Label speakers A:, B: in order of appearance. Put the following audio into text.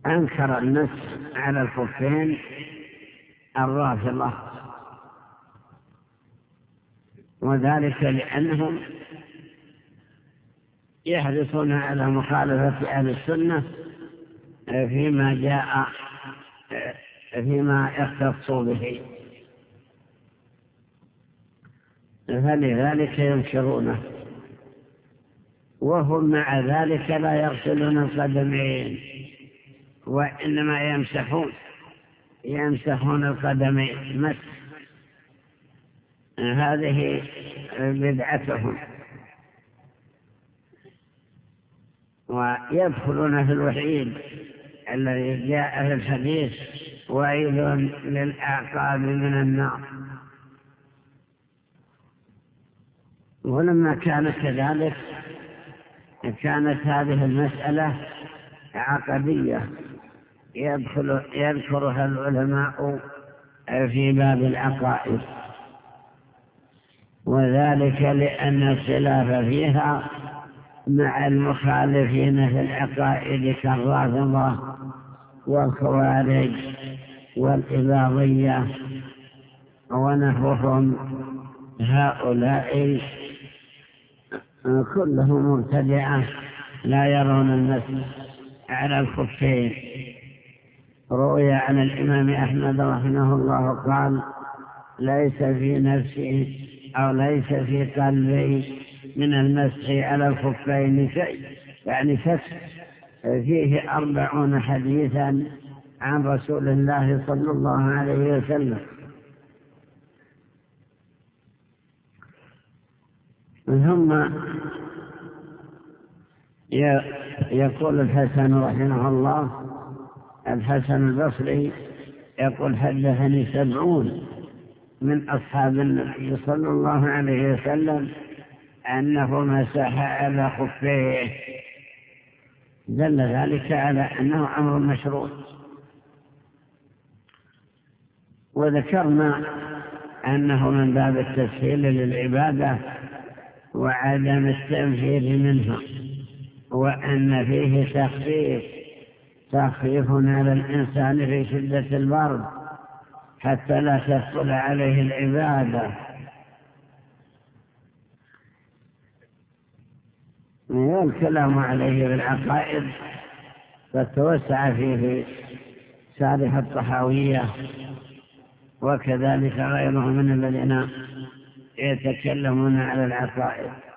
A: أنكر المس على الخفين الرافضة، وذلك لأنهم يحرصون على مخالفة أهل السنة فيما يختصوا به، فلذلك ينكرونه، وهم مع ذلك لا يغسلون القدمين، وإنما يمسحون القدمين مس. هذه بدعتهم، ويدخلون في الوحيد الذي جاء في الحديث: ويل للأعقاب من النار. ولما كان كذلك كانت هذه المسألة عقدية يذكرها العلماء في باب العقائد، وذلك لأن الخلاف فيها مع المخالفين في العقائد كالرافضة والخوارج والإباضية ونحوهم، هؤلاء كلهم مبتدعة لا يرون المس على الخفين. روي عن الإمام أحمد رحمه الله قال: ليس في نفسي أو ليس في قلبي من المسح على الخفين شيء، يعني فسح فيه 40 حديثا عن رسول الله صلى الله عليه وسلم. ثم يقول الحسن رحمه الله، الحسن البصري يقول: حدثني 70 من أصحاب النبي صلى الله عليه وسلم أنه مسح على خفيه، دل ذلك على أنه أمر مشروع. وذكرنا أنه من باب التسهيل للعبادة وعدم التنفير منها، وأن فيه تخفيف على الإنسان في شدة البرد حتى لا تثقل عليه العبادة. والكلام عليه بالعقائد فتوسع فيه شارح الطحاوية، وكذلك غيره من الذين يتكلمون على العقائد.